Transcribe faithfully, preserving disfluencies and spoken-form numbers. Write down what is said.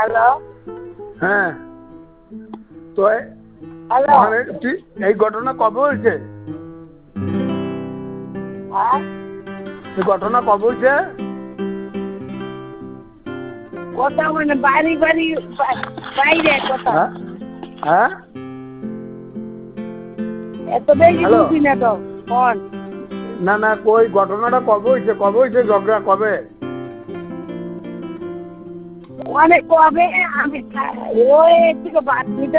hello হ্যাঁ তো hello ওখানে তুই এই ঘটনা কবে হয়েছে হ্যাঁ এই ঘটনা কবে হয়েছে কোথাও মানে বাড়ি বাড়ি বাইরে কোথাও হ্যাঁ হ্যাঁ এত বেশি হ্যালো বুঝি না তো কোন না না কই ঘটনাটা কবে হয়েছে কবে হয়েছে ঝগড়া কবে মানে কবে আমি ওই থেকে বাদ